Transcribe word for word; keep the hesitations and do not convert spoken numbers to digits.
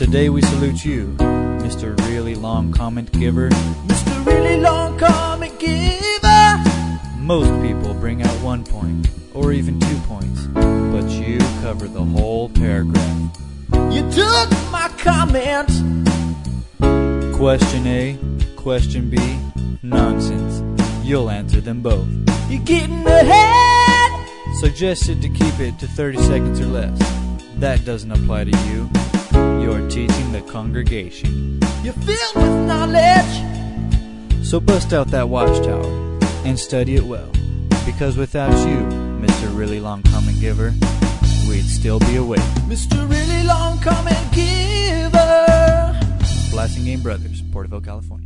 today we salute you, Mister Really Long Comment Giver. Mister Really Long Comment Giver. Most people bring out one point, or even two points, but you cover the whole paragraph. You took my comment. Question A, question B, nonsense. You'll answer them both. You're getting ahead. Suggested to keep it to thirty seconds or less. That doesn't apply to you. You're teaching the congregation. You're filled with knowledge. So bust out that watchtower and study it well, because without you, Mister Really Long Comment Giver, we'd still be awake. Mister Really Long Comment Giver. Blasting Game Brothers, Porterville, California.